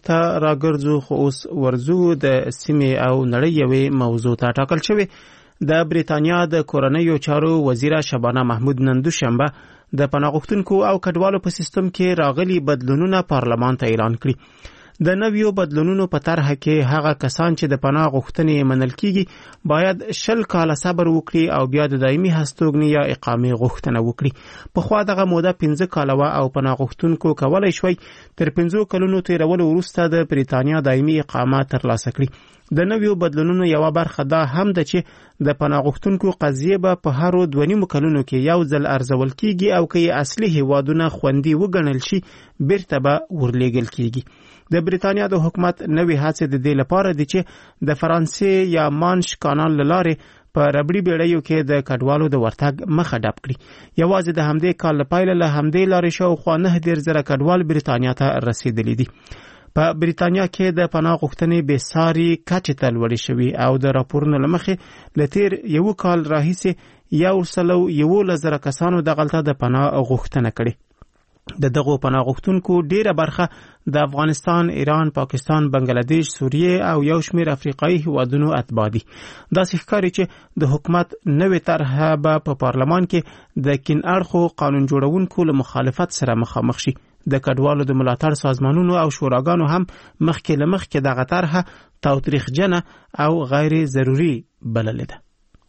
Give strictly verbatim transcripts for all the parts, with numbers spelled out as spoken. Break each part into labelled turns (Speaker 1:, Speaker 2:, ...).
Speaker 1: ته راګرځو، خو اوس ورځو د سیمې او نړۍ یوې موضوع ته. ټاکل شوې د بریتانیا د کورنیو چارو وزیره شبانه محمود نن دوشنبه د پناه غوښتونکو او کډوالو په سیستم کې راغلي بدلونونه پارلمان ته اعلان کړي. د نویو بدلونونو په طرحه کې هغه کسان چې د پناه غوښتنې منل کیږي باید شل کاله صبر وکړي او بیا د دایمي هستوګنې یا اقامې غوښتنه وکړي. پخوا دغه موده پنځه کاله وه او پناه غوښتونکو کولی شوی تر پنځو کلونو تیرولو وروسته د بریتانیا دایمي اقامه ترلاسه کړي. د نویو بدلونونو یوه برخه دا هم ده چې د پناه غوښتونکو قضیې به په هرو دوه نیمو کلونو کې یو ځل ارزول کیږي او که یې اصلي هیوادونه خوندي وګڼل شي بیرته به ورلیږل کیږي. د بریتانیا د حکومت نوې هڅې د دې لپاره دي چې د فرانسې یا مانش کانال له لارې په ربړي بیړیو کې د کډوالو د ورتګ مخه ډپ کړي. یوازې د همدې کال له پیله له همدې لارې شاوخوا نهه دېرش زره کډوال بریتانیا ته رسېدلي دي. په بریتانیا کې د پناه غوښتنې بې ساري کچې ته لوړې شوي او د راپورونو له مخې له تېر یو کال راهیسې یو سلو یولس زره کسانو دغلته د پناه غوښتنه کړې. د دغو پناه غوښتونکو ډیره برخه د افغانستان، ایران، پاکستان، بنگلادیش، سوریه او یو شمېر افریقایي هیوادونو اتباع دي. داسې ښکاري چې د حکومت نوې طرحه به په پارلمان کې د کین اړخو قانون جوړونکو له مخالفت سره مخامخ شي. د کډوالو د ملاتړ سازمانونو او شوراګانو هم مخکې له مخکې دغه طرحه تاوتریخجنه او غیر ضروري بللې ده.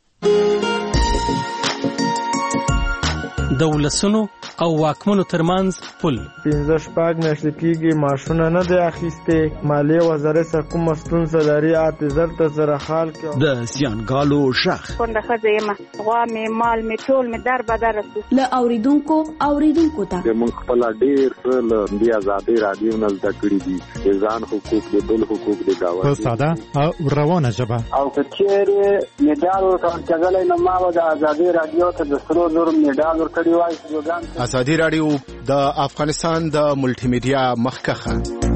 Speaker 2: د ولسونو او واکمنو ترمنځ پل
Speaker 3: پنځه شپږ میاشتې کېږي معاشونه نه دی اخیستې. مالیې وزارت سره کومه ستونزه لري اته زر ته سره حال کړو.
Speaker 4: د زیانګالو شخ
Speaker 5: کونډه ښځه یم، غوا مې مال مې ټول مې در بدر رسو.
Speaker 6: له اوریدونکو اوریدونکو ته
Speaker 7: موږ خپل ډېر څه له دې ازادۍ راډیو نه زده کړي دي. د ځان حقوق د بل حقوق د ګاونډي
Speaker 8: په ساده او روانه ژبه.
Speaker 9: او که چېرې مډال ورکول کېدلی نو ما به د ازادۍ راډیو ته د سرو زرو مډال ورکړی وای.
Speaker 10: ازادي راډیو د افغانستان د ملټي میډیا مخکخه.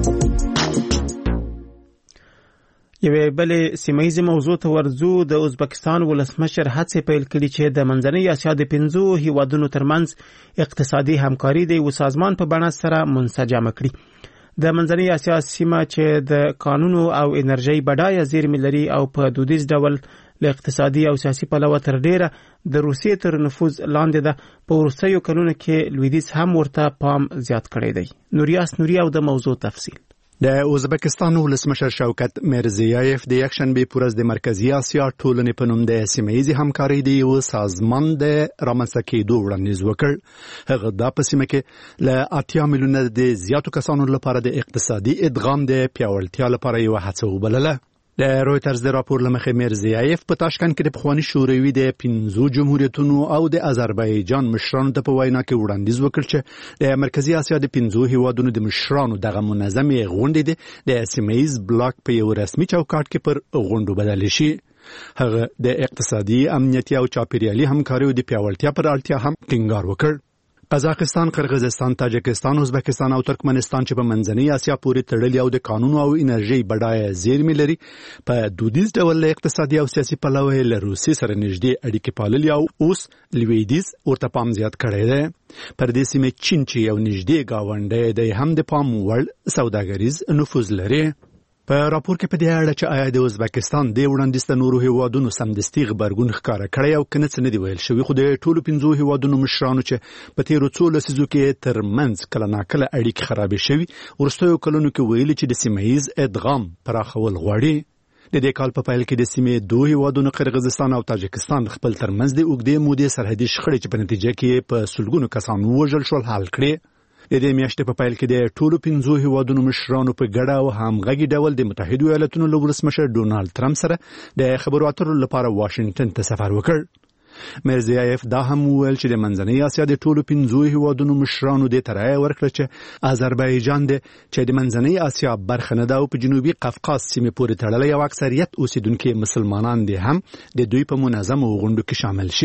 Speaker 1: یوې بلې سیمهیزې موضوع ته ورځو. د ازبکستان ولسمشر هڅې پیل کړي چې د منځنۍ اسیا د پنځو هیوادونو ترمنځ اقتصادي همکاري د یو سازمان په بڼه سره منسجمه کړي. د منځنۍ اسیا سیمه چې د کانونو او انرژۍ بډایه زیرمې لري او په دودیز ډول له اقتصادي او سیاسي پلوه تر ډیره د روسیې تر نفوذ لاندې ده. په وروستیو کلونو کې لویدیځ هم ورته پام زیات کړی دی. نوریاس نوري او د موضوع تفصیل.
Speaker 8: د ازبکستان ولسمشر شوکت میرزیایف د یکشنبه پر ورځ د مرکزی اسیا ټولنې په نوم د سیمه‌ییزې همکارۍ د یو سازمان د رامنځته کېدو وړاندیز وکړ. هغه دا په سیمه کې له اتیا میلیونه د زیاتو کسانو لپاره د اقتصادي ادغام د پیاوړتیا لپاره یو هڅه وبلله. د رویترز د راپور لمخې میرزیایف په تاشکند کې د پخواني شوروي د پنځو جمهوریتونو او د آذربایجان مشرانو ته په وینا کې وړاندیز وکړ چې د مرکزی اسیا د پنځو هیوادونو د مشرانو دغه منظمې غونډې د سیمه‌ییز بلاک په یو رسمي چوکاټ کې پر غونډو بدل شي. هغه د اقتصادي، امنیتي او چاپیریالي همکاریو د پیاوړتیا پر اړتیا هم ټینګار وکړ. قزاقستان، قرغیزستان، تاجکستان، ازبکستان او ترکمنستان چې په منځنۍ اسیا پورې تړلي او د قانون او انرژي بډایه زیرمې لري په دودیز ډول له اقتصادي او سیاسي پلوه له روسیې سره نږدې اړیکې پاللي او اوس لویدیځ ورته پام زیات کړی دی. پر دې سیمه چین چې یو نږدې ګاونډی دی هم د پام وړ سوداګریز نفوذ لري. په راپور کې په دې اړه چې آیا د ازبکستان د وړاندیز ته نورو هیوادونو سمدستي غبرګون ښکاره کړی او کنه څه نه دی ویل شوی، خو د ټولو پنځو هیوادونو مشرانو چې په تیرو څو لسیزو کې ترمنځ کله ناکله اړیکې خرابې شوي وروستیو کلونو کې ویلي چې د سیمه‌ییز ادغام پراخول غواړي. د دې کال په پیل کې د سیمې دوه هیوادونو قرغیزستان او تاجکستان خپل ترمنځ د اوږدې مودې سرحدي شخړې چې په نتیجه کې په سلګونو کسان ووژل شول حل کړې. د دې میاشتې په پیل کې د ټولو پنځو هیوادونو مشرانو په ګډه او همغږي ډول د متحده ایالاتونو له ولسمشر ډونالد ټرمپ سره د خبرو اترو لپاره واشنگټن ته سفر وکړ. میرزیایف دا هم وویل چې د منځنۍ اسیا د ټولو پنځو هیوادونو مشرانو د ترای ورکړه چې آذربایجان د چې د منځنۍ اسیا برخه نه ده او په جنوبي قفقاز سیمې پورې تړلی او اکثریت اوسیدونکو مسلمانان دي هم د دوی په منظمو غونډو کې شامل شي.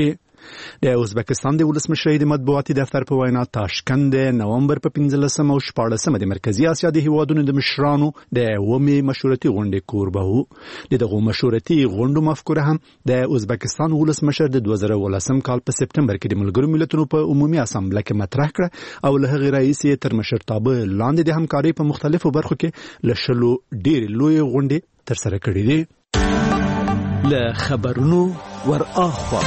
Speaker 8: د ازبکستان د ولسمشر د مطبوعاتي دفتر په وینا تاشکند د نومبر په پنځلسمه او شپاړسمه د مرکزی اسیا د هیوادونو د مشرانو د اومي مشورتي غونډې کوربه وو. دغه مشورتي غونډو مفکوره هم د ازبکستان ولسمشر د دوه زره ولسم کال په سپتمبر کې د ملګرو ملتونو په عمومي اسامبله کې مطرح کړه او له هغې رئیس تر مشرتابه لاندې د همکارۍ په مختلفو برخو کې له شلو ډېرې لویې غونډې ترسره کړې دي.
Speaker 4: له خبرونو ور اخوا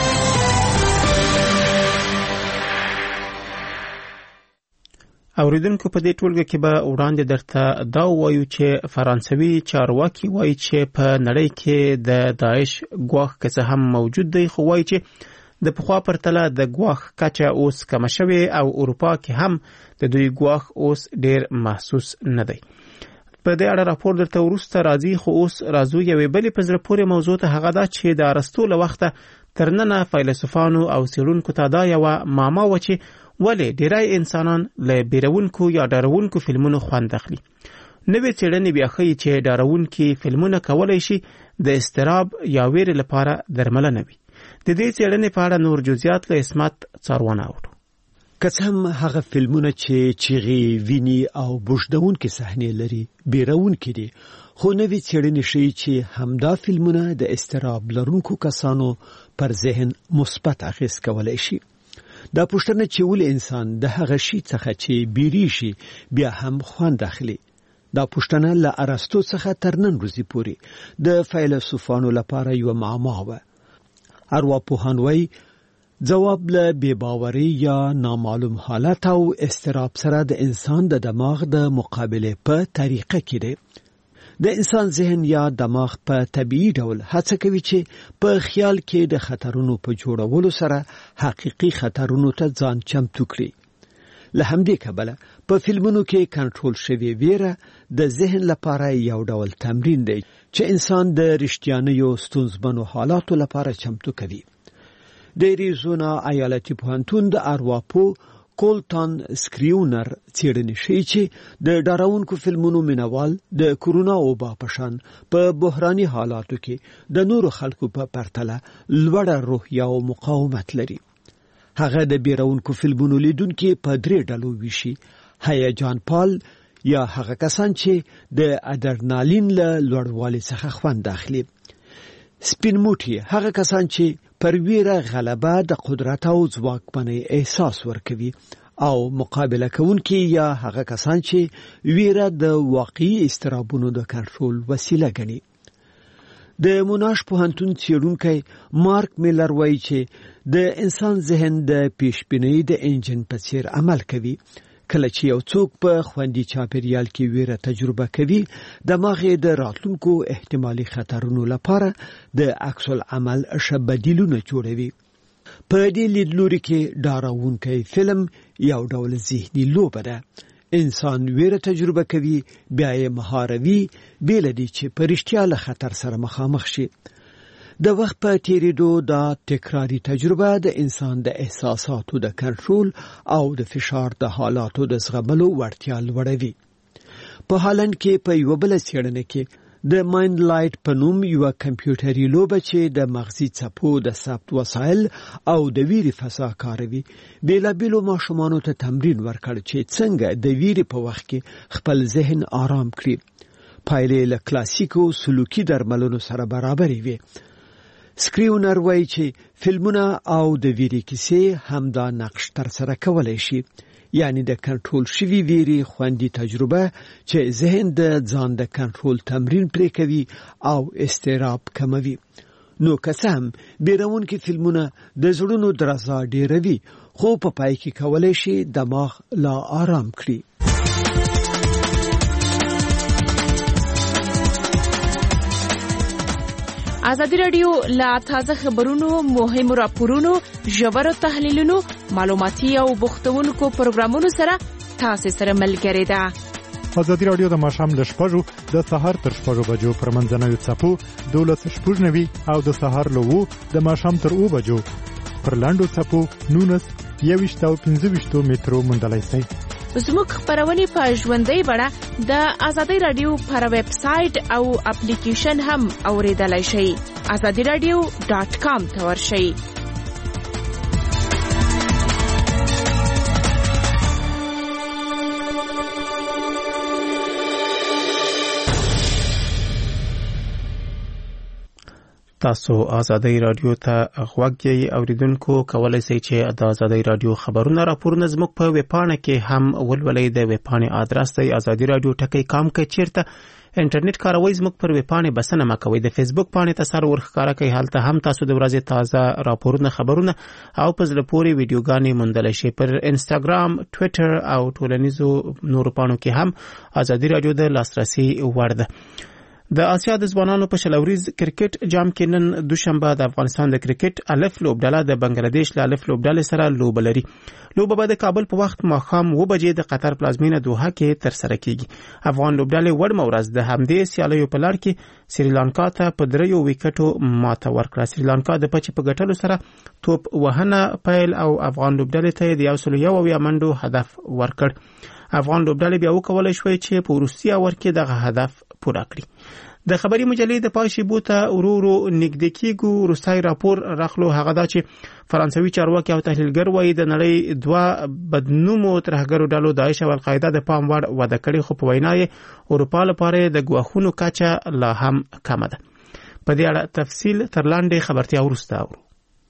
Speaker 1: اوریدونکو په دې ټولګه کې به وړاندې درته دا وایو چې فرانسوي چارواکي وایي چې په نړۍ کې د داعش ګواښ که څه هم موجود دی، خو وایي چې د پخوا پرتله د ګواښ کچه اوس کمه شوې او اروپا کې هم د دوی ګواښ اوس ډېر محسوس نه دی. په دې اړه راپور درته وروسته راځي، خو اوس راځو یوې بلې په زړه پورې موضوع ته، هغه دا چې د ارسطو له وخته تر ننه فیلسوفانو او څېړونکو ته دا یوه معما وه چې ولې ډېری انسانان له بیرونکو یا ډارونکو فلمونو خوند اخلي. نوې څېړنې بیا ښیي چې ډارونکي فلمونه کولی شي د اضطراب یا ویرې لپاره درملنه وي. د دې څېړنې په اړه نور جزئیات له عصمت څارونه اورو.
Speaker 4: که څه هم هغه فلمونه چې چیغې، ویني او بوږدونکې صحنې لري بیرونکي دي، خو نوې څېړنې ښیي چې همدا فلمونه د اضطراب لرونکو کسانو پر ذهن مثبت اغېز کولی شي. دا پوښتنه چې ولې انسان د هغه شي څخه چې بیریږي بیا هم خوند اخلي، دا پوښتنه له ارسطو څخه تر نن ورځې پورې د فیلسوفانو لپاره یوه معما وه. ارواپوهان وایي ځواب له بې باوري یا نامعلوم حالت او اضطراب سره د انسان د دماغ د مقابله په طریقه کې دی. د انسان ذهن یا دماغ په طبیعي ډول هڅه کوي چې په خیال کې د خطرونو په جوړولو سره حقيقي خطرونو ته ځان چمتو کړي. له همدې کبله په فلمونو کې کنټرول شوی ویره د ذهن لپاره یو ډول تمرین دی چې انسان د رښتیانیو ستونزمنو حالاتو لپاره چمتو کوي. د اریزونا ایالتي پوهنتون د ارواپوه کولټان سکریونر څېړنې ښیي چې د ډارونکو فلمونو مینوال د کورونا وبا په شان په بحراني حالاتو کې د نورو خلکو په پرتله لوړه روحیه او مقاومت لري. هغه د بیرونکو فلمونو لیدونکي په درې ډلو ویشي: هیجان پال یا هغه کسان چې د ادرنالین له لوړوالي څخه خوند اخلي، سپین موټي هغه کسان چې پر ویره غلبه د قدرت او ځواکمنۍ احساس ورکوي، او مقابله کوونکي یا هغه کسان چې ویره د واقعي اضطرابونو د کنټرول وسیله ګڼي. د موناش پوهنتون څېړونکی مارک میلر وایي چې د انسان ذهن د پیشبینۍ د انجن په څیر عمل کوي. کله چې یو څوک په خوندي چاپیریال کې ویره تجربه کوي، دماغ یې د راتلونکو احتمالي خطرونو لپاره د عکس العمل ښه بدیلونه جوړوي. په دې لیدلوري کې ډارونکی فلم یو ډول ذهني لوبه ده. انسان ویره تجربه کوي، بیا یې مهاروي بې له دې چې په رښتیا له خطر سره مخامخ شي. د وخت په تیریدو دا تکراری تجربه د انسان د احساساتو د کنټرول او د فشار د حالاتو د زغملو وړتیا لوړوي. په هالند کې په یوه بله څېړنه کې د مایند لایټ په نوم یوه کمپیوټري لوبه چې د مغزي څپو د ثبت وسایل او د ویرې فضا کاروي، بېلابېلو ماشومانو ته تمرین ورکړ چې څنګه د ویرې په وخت کې خپل ذهن آرام کړي. پایلې له کلاسیکو سلوکي درملونو سره برابرې وي. سکریونر وایي چې فلمونه او د ویرې کیسې هم دا نقش تر سره کولی شي، یعنی د کنټرول شوي ویرې خوندي تجربه چې ذهن د ځان د کنټرول تمرین پرې کوي او اضطراب کموي. نو که څه هم بیرونکي فلمونه د زړونو درزا ډیروي، خو په پای کې کولی شي دماغ لا آرام کړي.
Speaker 11: ازادي رادیو لا تازه خبرونو، مهمو راپورونو، ژورو تحلیلونو، معلوماتي او بوختونکو پروګرامونو سره تاسو سره ملګری ده.
Speaker 12: ازادي رادیو د ماښام له شپږو د سهار تر شپږو بجو پر منځنوي څپو دولس شپږ نوي او د سهار له اوو د ماښام تر اوو بجو پر لاندو څپو نونس یوویشت او پنځه ویشتو مترو موندلی شئ.
Speaker 11: زموږ خبرونه په ژوندۍ بڼه د ازادي رادیو پر ویب سټ او اپلیکیشن هم اوریدلای شئ. ازادي رادیو ډاټ کام ته ورشئ.
Speaker 1: تاسو آزادۍ رادیو ته غوږ یې اوریدونکو کولای شئ چې د آزادۍ رادیو خبرونه راپورونه زموږ په ویب پاڼه کې هم ولولئ. د ویب پاڼې آدرس دی آزادۍ رادیو ټکی کام کې چیرته انټرنیټ کاروي زموږ پر ویب پاڼې بسنه مکوئ. د فیسبوک پاڼې ته سر ورښکاره کوي، هلته هم تاسو د ورځې تازه راپورونه خبرونه او په زړه پورې ویډیوګانې موندلی شئ. پر انسټاګرام، ټویټر او ټولنیزو نورو پاڼو کې هم آزادۍ رادیو د لاسرسي وړ ده. د آسیا د ځوانانو په شلوریز کرکټ جام کې نن دوشنبه د افغانستان د کرکټ الف لوبډله د بنگلاديش له الف لوبډلې سره لوبه لري. لوبه به د کابل په وخت ماښام اوه بجې د قطر پلازمینه دوحه کې ترسره کیږي. افغان لوبډلې وړمه ورځ د همدې سیالیو په لړ کې سریلانکا ته په دریو ویکټو ماته ورکړه. سریلانکا د پچې په ګټلو سره توپ وهنه پیل او افغان لوبډلې ته د یو سل یو اویا منډو هدف ورکړ. افغان لوبډلې بیا وکولای شوې چې په وروستي اور کې دغه هدف پوره کړي. د خبري مجلې د پای شیبو ته ورو ورو نږدې کېږو. وروستی راپور راخلو هغه دا چې فرانسوي چارواکي او تحلیلګر وایي د نړۍ دوه بدنومو ترهګرو ډلو داعش او القاعده د پام وړ وده کړې، خو په وینا یې اروپا لپاره د ګواښونو کچه لا هم کمه ده. په دې اړه تفصیل تر لاندې خبرتیا وروسته اورو.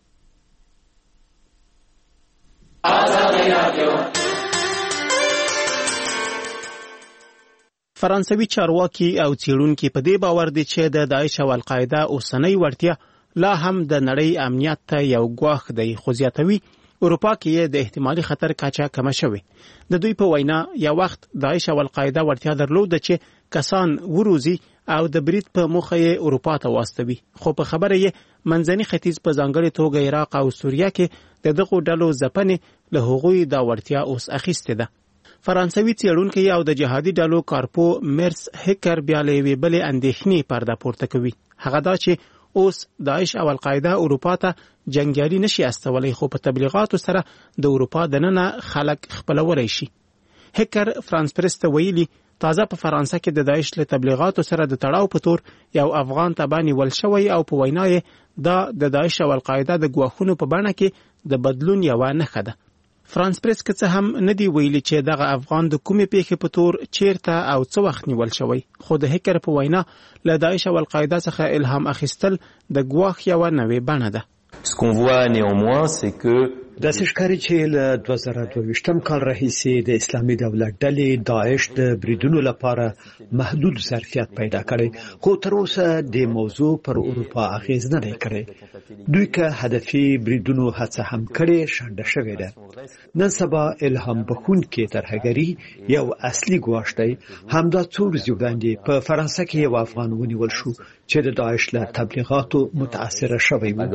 Speaker 1: فرانسوي چارواکي او څېړونکي په دې باور دي چې د داعش او القاعده اوسنۍ وړتیا لا هم د نړۍ امنیت ته یو ګواښ دی، خو زیاتوي اروپا کې د احتمالي خطر کچه کمه شوې. د دوی په وینا یو وخت داعش او القاعده وړتیا درلوده چې کسان وروزي او د برید په موخه یې اروپا ته واستوي، خو په خبره یې منځني ختیځ په ځانګړې توګه عراق او سوریه کې د دغو ډلو ځپنې له هغوی دا وړتیا اوس اخیستې ده. فرانسوي څېړونکي او د جهادي ډلو کارپو مرس هکر بیا له یوې بلې اندېښنې پرده پورته کوي. هغه دا چې اوس داعش او القاعده اروپا ته جنګیالي نشي استولی، خو په تبلیغاتو سره د اروپا دننه خلک خپلولی شي. هکر فرانس پرس ته ویلي تازه په فرانسه کې د داعش له تبلیغاتو سره د تړاو په تور یو افغان تبع نیول شوی او په وینا یې دا د داعش او القاعده د ګواښونو په بڼه کې د بدلون یوه نښه ده. فرانس پرس که څه هم نه دی ویلي چې دغه افغان د کومې پیښې په تور چیرته او څه وخت نیول شوی، خو د هکر په وینا له داعش او القاعده څخه الهام اخیستل د ګواښ یوه نوې بڼه ده.
Speaker 4: داسې ښکاري چې له دوه زره دوه کال راهیسې د اسلامي دولت ډلې داعش د بریدونو لپاره محدود ظرفیت پیدا کړی، خو تر اوسه د موضوع پر اروپا اغیز نه دی کړی. دوی که هدفي بریدونو هڅه هم کړې شنډه شوې ده. نن سبا الهام بخښونکې ترهګري یو اصلي ګواښ دی. همدا څو ورځې وړاندې په فرانسه کې یو افغان ونیول شو چې د داعش له تبلیغاتو متاثره شوی و.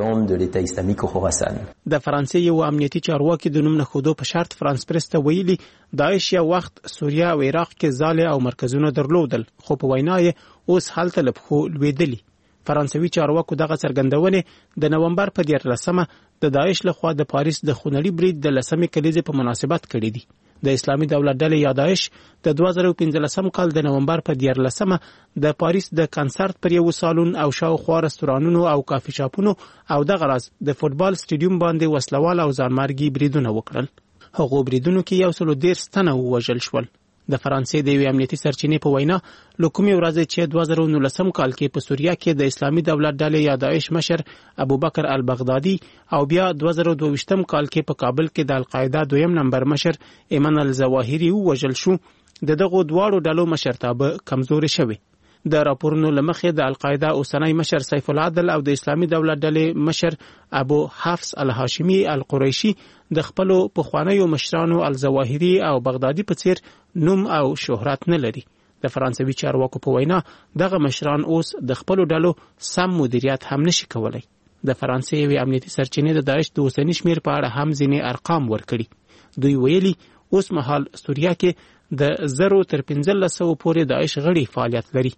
Speaker 1: د فرانسې یو امنیتي چارواکي د نوم نه ښودو په شرط فرانس پرس ته ویلي داعش یو وخت سوریه او عراق کې ځالې او مرکزونه درلودل، خو په وینا یې اوس هلته له پښو لوېدلي. فرانسوي چارواکو دغه څرګندونې د نومبر په دیارلسمه د داعش لخوا د پاریس د خونړي برید د لسمې کلیزې په مناسبت کړي دي. د اسلامي دولت ډلې یا داعش د دوه زره پنځلسم کال د نومبر په دیارلسمه د پاریس د کنسرت پر یو سالون او شاوخوا رستورانونو او کافي شاپونو او دغه راز د فوټبال سټیډیوم باندې وسلوال او ځانمرګي بریدونه وکړل. هغو بریدونو کې یو سل دېرش تنه ووژل شول. د فرانسې د یوې امنیتي سرچینې په وینا له کومې ورځې چې دوه زره نولسم کال کې په سوریه کې د اسلامي دولت ډلې یا داعش مشر ابوبکر البغدادي او بیا دوه زره دوه ویشتم کال کې په کابل کې د القاعده دویم نمبر مشر ایمن الظواهري ووژل شو، د دغو دواړو ډلو مشرتابه کمزوري شوی. د راپورونو لمخې د القاعده اوسنی مشر سیف العدل او د اسلامي دولت ډلې مشر ابو حفص الهاشمي القریشي د خپلو پخوانیو مشرانو الظواهري او بغدادي په څیر نوم او شهرت نه لري. د فرانسوي چارواکو په وینا دغه مشران اوس د خپلو ډلو سم مدیریت هم نشي کولای. د فرانسې یوې امنیتي سرچینې د داعش د اوسني شمیر په اړه هم ځینې ارقام ورکړي. دوی ویلي اوس مهال سوریه کې د زرو تر پنځلس سوو پورې داعش غړي فعالیت لري.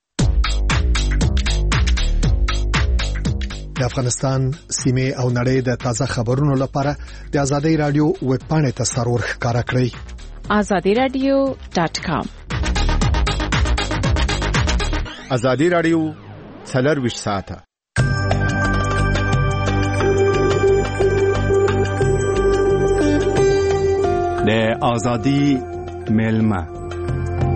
Speaker 8: د افغانستان سیمه او نړۍ د تازه خبرونو لپاره د آزادۍ رادیو ویب پاڼې ته سرور ښکارا کړئ.
Speaker 11: آزادی رادیو ډاٹ کام.
Speaker 10: آزادی رادیو څلور ساعته
Speaker 8: د آزادی ملما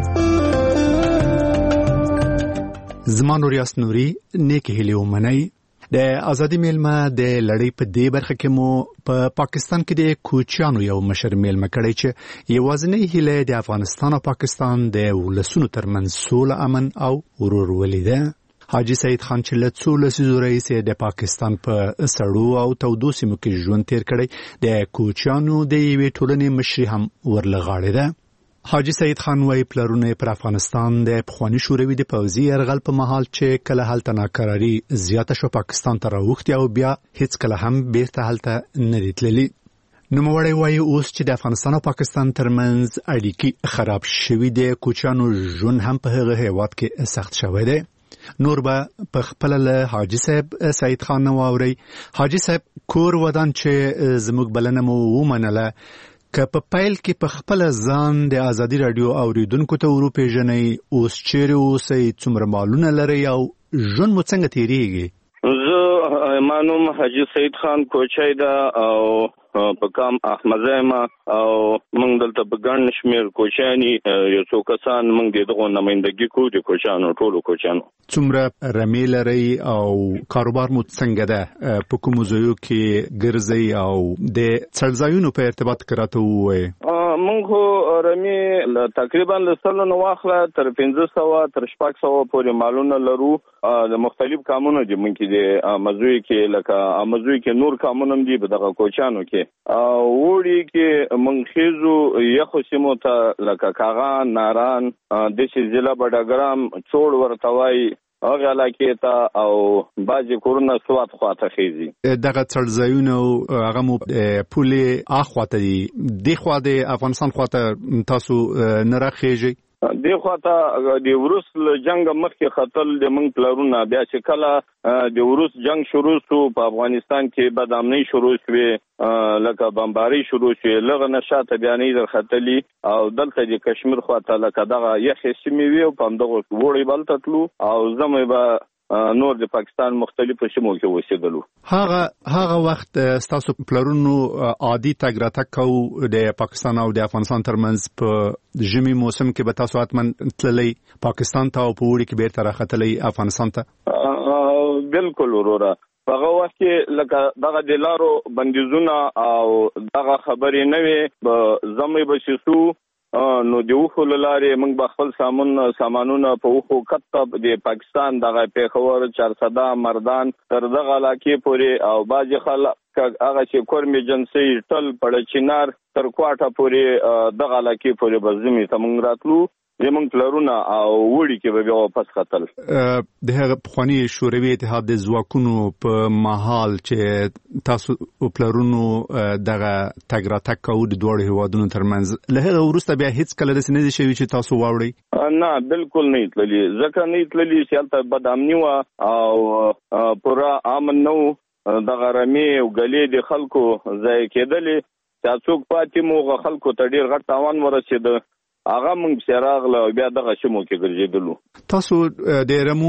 Speaker 8: زمانو ریاست نوري نیک هلیو منی د ازادي میلمه د لړۍ په دې برخه کې مو په پا پاکستان کې د کوچیانو یو مشر میلمه کړی چې یوازینی هیله د افغانستان او پاکستان د ولسونو ترمنځ سوله، امن او ورورولي ده. حاجی سعید خان چې له څو لسیزو راهیسې د پاکستان په سړو او تودو سیمو کې ژوند تیر کړی، د کوچیانو د یوې ټولنې مشري هم ورلغاړې ده. حاجی سعید خان وايي پلرونه پر افغانستان د پخواني شوروي د پوځي یرغل په مهال چې کله هلته ناکراري زیاته شو پاکستان ته راوښتي او بیا هیڅ کله هم بیرته هلته نه دي تللي. نوموړی وايي اوس چې د افغانستان او پاکستان ترمنځ اړیکې خراب شوي دي، کوچیانو ژوند هم په هغه هیواد کې سخت شوی دی. نور به په خپل له حاجی صاحب سعید خان نو اوري. حاجی صاحب کور ودان چې زموږ بلنه مو ومنله، که په پایل کې په خپل ځان د ازادي رادیو اوریدونکو ته وروپېژنئ، اوس چیرې اوسئ، څومره مالونه لرئ او ژوند مو څنګه تیریږي؟
Speaker 13: زه مانوم حاجی سعید خان کوچی ده او په کام احمدزی ما او موږ دلته په ګڼ شمېر کوچیاني یو څو کسان موږ دغه نمایندګي کوو د کوچیانو ټولو کوچیانو.
Speaker 8: څومره رمې لرئ او کاروبار مو څنګه ده؟ په کومو ځایو کې ګرځئ او د څړځایونو په ارتباط کې راته ووایئ. موږ خو رمې تقریبا له سلو نه واخله تر پنځه سوه تر شپږ سوه پورې مالونه لرو. د مختلف کامونه دي موږ کې د امزوی کې، لکه امزوی کې نور کامونه دي په دغه کوچیانو کې. وړي کې منخیزو یخو سیمو ته لکه کاغان، ناران، دشي ضلع بډاګرام، څوړ ورته وایي، هغه علاقې ته او بعضې کورونه سوات خواته خیزي. دغه څړځایونه هغه مو پولې اخواته دي، دې خوا د افغانستان خواته تاسو نه راخیږئ؟
Speaker 13: دې خواته د وروس له جنګ مخکې خطل د موږ پلرونه، بیا چې کله د وروس جنګ شروع شو په افغانستان کې بدامنۍ شروع شوې، لکه بمباري شروع شوې، لغه نه شاته بیا نه در خطلي او دلته د کشمیر خواته لکه دغه یخې سیمې وي او په همدغه وړې بلته تلو او زموږ به نور د پاکستان مختلفو سیمو کې اوسېدلو.
Speaker 8: هغه هغه وخت ستاسو پلرونو عادي تګ راتګ کوو د پاکستان او د افغانستان ترمنځ په ژمي موسم کې به تاسو حتما تللی پاکستان ته او په اوړي کې بیرته راختلی افغانستان ته؟
Speaker 13: بالکل وروره. هغه وخت کې لکه دغه د لارو بندیزونه او دغه خبرې نه وې، زموږ به چې سو نو د اوښو له لارې موږ به خپل سامان سامانونه په اوښو کتب د پاکستان دغه پیښور، چارسده، مردان تر دغه علاقې پورې او بعضې خلک هغه چې کورمې جنسۍ، ټل، پړچینار تر کوټه پورې دغه علاقې پورې به زمې ته موږ راتلو. زموږ پلرونه او وړي کې به بیا واپس ختل.
Speaker 8: د هغه پخواني شوروي اتحاد د ځواکونو په مهال چې تاسو پلرونو دغه تګ راتګ کوو د دواړو هیوادونو ترمنځ، له هغه وروسته بیا هیڅ کله داسې نه دي شوي چې تاسو واوړئ؟
Speaker 13: نه بالکل نه تللي، ځکه نه تللي چې هلته بد امني وه او پوره امن نه و. دغه رمې او ګلې د خلکو ضایع کېدلې، چې څوک پاتې مو هغه خلکو ته ډېر غټ تاوان ورسېده، هغه موږ پسې راغله او بیا دغه سیمو کې ګرځېدلو.
Speaker 8: تاسو د رمو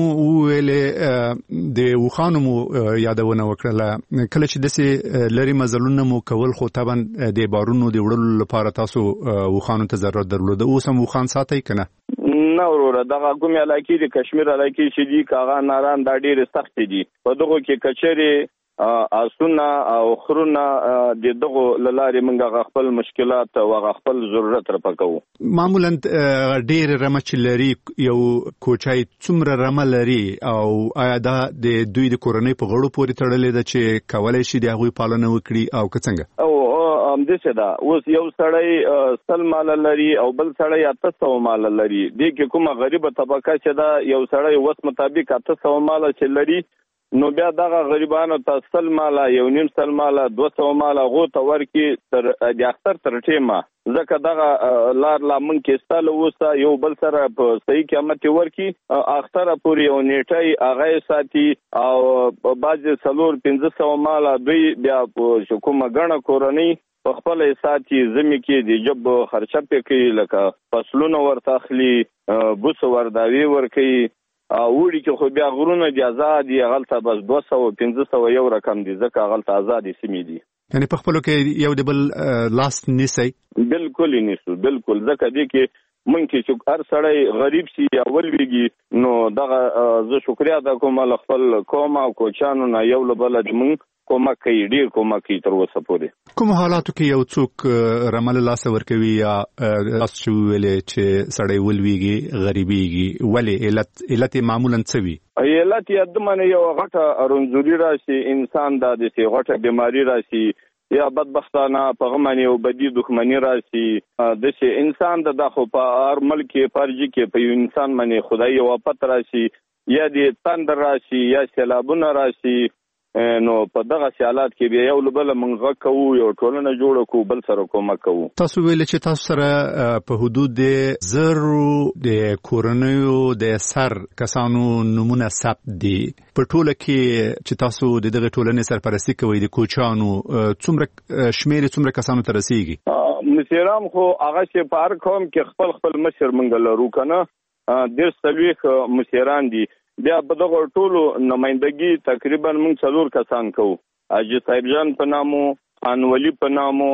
Speaker 8: وویلې د اوښانو مو یادونه وکړله، کله چې داسې لرې مزلونه مو کول خو طبعا د بارونو د وړلو لپاره تاسو اوښانو ته ضرورت درلوده، اوس هم اوښان ساتئ که نه؟
Speaker 13: نه وروره، دغه کومې علاقې د کشمیر علاقې چې دي کاغا، ناران دا ډېرې سختې دي. په دغو کې کچرې، آسونه او خرونه د دغو له لارې موږ هغه خپل مشکلات او هغه خپل ضرورت راپکوو.
Speaker 8: معمولا ډېر رمه چې لري یو کوچی څومره رمه لري او آیا دا د دوی د کورنۍ په غړو پورې تړلې ده چې کولی شي د هغوی پالنه وکړي او که څنګه؟
Speaker 13: او همداسې ده. اوس یو سړی سل ماله لري او بل سړی اته سوه ماله لري. دې کې کومه غریبه طبقه چې ده، یو سړی وس مطابق اته سوه ماله چې لري، نو بیا دغه غریبانو ته سل ماله، یو نیم سل ماله، دوه سوه ماله هغو ته ورکړي تر د اختر تر ټیمه، ځکه دغه لار لا موږ کې ستا له اوسه یو بل سره په صحیح قیمت یې ورکړي، اختره پورې یو نیټی هغه یې ساتي او بعضې څلور پنځه سوه ماله دوی بیا په کومه ګڼه کورنۍ په خپله یې ساتي، زمې کې د جب خرچه پې کوي، لکه فصلونه ورته اخلي، بوسه ورداوي ورکوي. وړي کې خو بیا غرونه دي آزاد دي، هغلته بس دوه سوه پنځه سوه یو رقم دي، ځکه هغلته آزادې سیمې دي.
Speaker 8: یعنې په خپلو کې یو د بل لاس نیسئ؟
Speaker 13: بالکل یې نیسو، بالکل، ځکه دې کې مونږ کې چې هر سړی غریب شي یا ولويږي نو دغه زه شکریا ادا کوم له خپل قوم او کوچانو نه یو له بل مونږ کومک کوي ډیر کومک کوي تر اوسه پورې.
Speaker 8: کوم حالاتو کې یو څوک رمل لاس ورکوي یا تاسو ویلې چې سړی ولويږي غریبيږي ولې علت علت معمولا څه وي؟
Speaker 13: علت یې د منه یو غټه رنځوري راشي انسان د دې غټه بیماری راشي یا بدبختانه په غمنه او بدی دښمنی راشي د چې انسان د دغه په هر ملک پرجي کې په انسان باندې خدای یو پت راشي یا د تندر راشي یا سیلابونه راشي نو په دغه حالات کې به یو لبل منغه کوو یو ټولنه جوړ کو بل سره کومک کوو.
Speaker 8: تاسو ویل چې تاسو سره په حدود زرو د کورونیو د سر کسانو نمونه ثبت دي په ټوله کې چې تاسو د دغه ټولنې سرپرستی کوي د کوچانو څومره شمیر څومره کسانو ته رسیږي؟
Speaker 13: مسیرام خو هغه چې په هر قوم کې خپل خپل مشر منګل لرو کنه ډیر سلويخ مسیران دي بیا په دغه ټولو نمائندګي تقریبا موږ څلور کسان کوو. حاجی صاحب جان په نامو، خان ولی په نامو،